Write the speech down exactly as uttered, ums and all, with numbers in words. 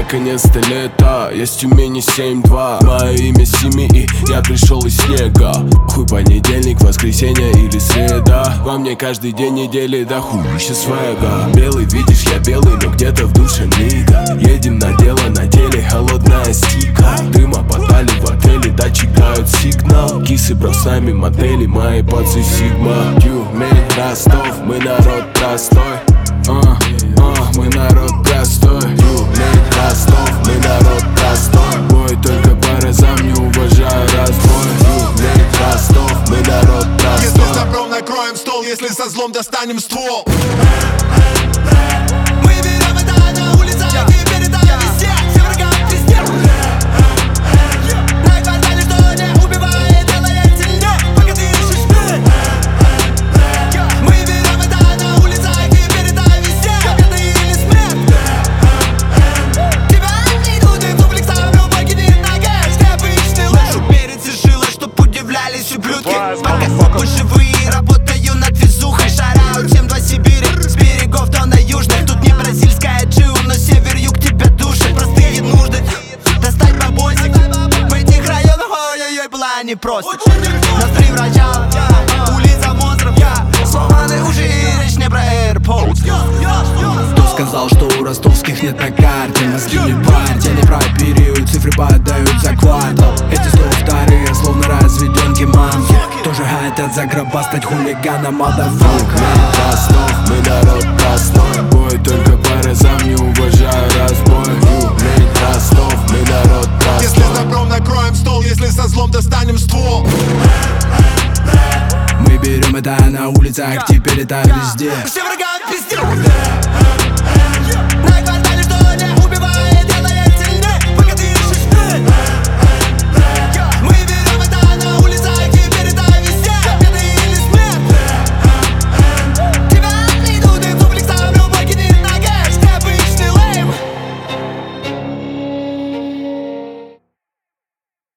наконец-то лето. Есть Тюмени семь два. Мое имя Сими, и я пришел из снега. Хуй понедельник, воскресенье или среда. Во мне каждый день недели, да хуище свега. Белый, видишь, я белый, но где-то в душе нига. Едем на дело, на теле холодная стика. Дыма подали в отеле, датчик дают сигнал. Кисы, бро, с нами модели, мои пацы Сигма. Тюмень, Ростов, мы народ простой. Uh, uh, мы народ простой. Тюмень, Ростов, мы народ простой. Бой только по разам, не уважаю разбой. Тюмень, Ростов, мы народ простой. Если с добром накроем стол, если со злом достанем ствол. Мы берем это на улицах и передаем везде. Все врагам везде. На квартале что не убивает, делает сильнее, пока ты ищешь плюс. Мы берем это на улицах и передаем везде. Победа или смерть. Тебя не идут и дублик сам любой кидит ноге. Степ ищный лэш. Перец и шило, чтоб удивлялись ублюдки. Пока живые, работаю над везухой. Шараю семь два Сибири, с берегов до на южных. Тут не бразильская джиу, но север-юг тебя душит. Простые нужды, достать бабосик. В этих районах, ой-ой-ой, была непросто. Ноздри врача, улица монстров. Сломаны уши и речь не про AirPods. Кто сказал, что у ростовских нет на карте? Мозги не парьте, не про период, цифры падают за квартал. Эти сто вторые, словно разведенки мамки. Тоже хотят загробастать хулигана, motherfucker. Ростов, мы народ простой. Бой только по разам, не уважаю разбой. Тюмень, Ростов, мы народ простой. Если с добром накроем стол, если со злом достанем ствол. Мы берем это на улицах, теперь это везде. Все врагам пиздец. На квартале что не убивает.